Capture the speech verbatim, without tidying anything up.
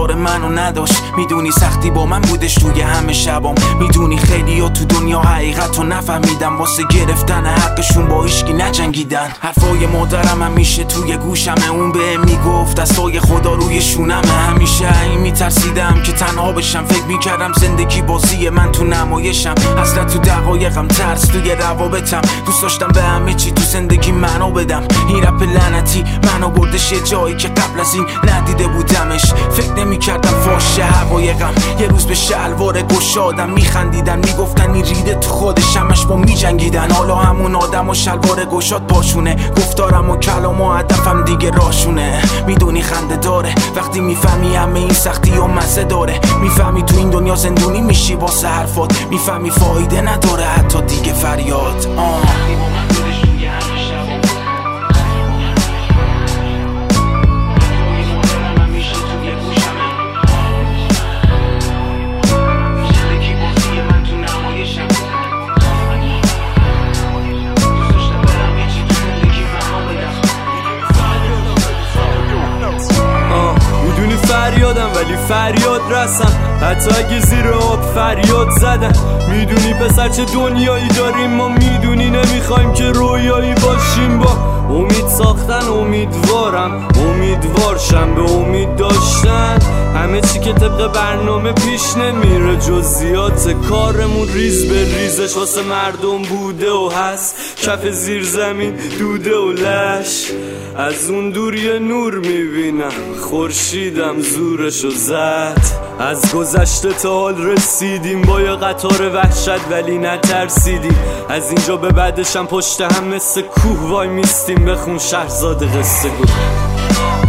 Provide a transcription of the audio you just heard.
انتظار منو نداشت. میدونی سختی با من بودش توی همه شبام. میدونی خیلی ها تو دنیا حقیقت رو نفهمیدم، واسه گرفتن حقشون با هیچکی نجنگیدن. حرفای مادرم همیشه توی گوشمه، اون به میگفت دستای خدا روی شونمه. همیشه این میترسیدم که تنها بشم، فکر میکردم زندگی بازی من تو نمایشم. حسرت تو دقایقم، ترس توی روابطم، دوست داشتم به همه چی تو زندگی منو بدم. این رپ لعنتی منو بردش یه جایی که قبل از این ندیده بودمش. فکر نمیکردم فاشه حقایقم. یه روز به شلوار گشادم میخندیدن، میگفتن این ریده تو خودش، همش با میجنگیدن. حالا همون آدم و شلوار گشاد پاشونه، گفتارم و کلام و هدفم دیگه راشونه. میدونی خنده داره وقتی میفهمی همه این سختی و مزه داره. میفهمی تو این دنیا زندونی میشی واسه حرفات، میفهمی فایده نداره حتی دیگه فریاد. آه فریادم ولی فریاد رسم، حتی اگه زیر آب فریاد زدم. میدونی پسر چه دنیایی داریم ما، میدونی نمیخوایم که رویایی باشیم. با امید ساختن امیدوارم، امیدوارشم به امید داشتن. همه چی که طبق برنامه پیش نمیره، جزئیات کارمون ریز به ریزش واسه مردم بوده و هست. کف زیر زمین دوده و لش، از اون دور یه نور میبینم، خورشیدم زورشو زد. از گذشته تا حال رسیدیم با یه قطار وحشت ولی نترسیدیم. از اینجا به بعدشم پشت هم مثل کوه وای میستیم، بخون شهرزاد قصه گو.